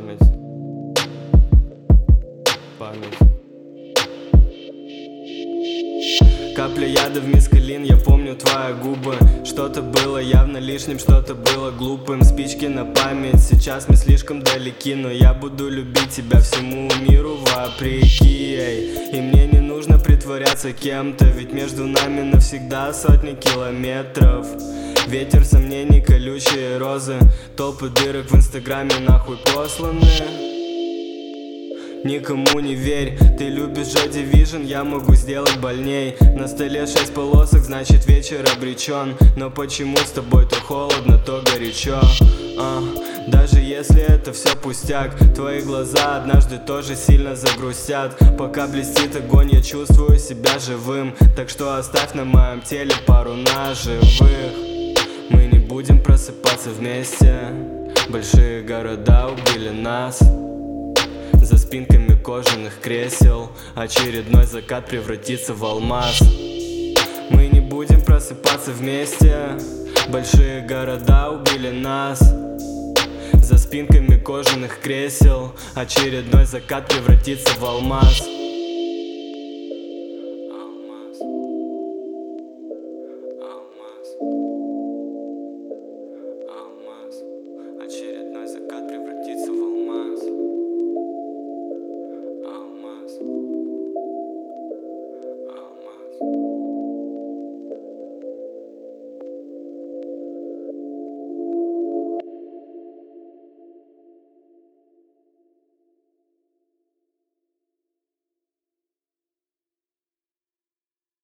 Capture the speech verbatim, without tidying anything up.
Память. Память. Капля яда в мискалин, я помню твои губы. Что-то было явно лишним, что-то было глупым. Спички на память, сейчас мы слишком далеки, но я буду любить тебя всему миру вопреки, эй. И мне не нужно притворяться кем-то, ведь между нами навсегда сотни километров. Ветер сомнений, колючие розы, толпы дырок в инстаграме нахуй посланы. Никому не верь, ты любишь Joy Division, я могу сделать больней. На столе шесть полосок, значит вечер обречен. Но почему с тобой то холодно, то горячо? а, Даже если это все пустяк, твои глаза однажды тоже сильно загрустят. Пока блестит огонь, я чувствую себя живым, так что оставь на моем теле пару ножевых. Мы не будем просыпаться вместе, большие города убили нас. За спинками кожаных кресел очередной закат превратится в алмаз. Мы не будем просыпаться вместе, большие города убили нас. За спинками кожаных кресел очередной закат превратится в алмаз.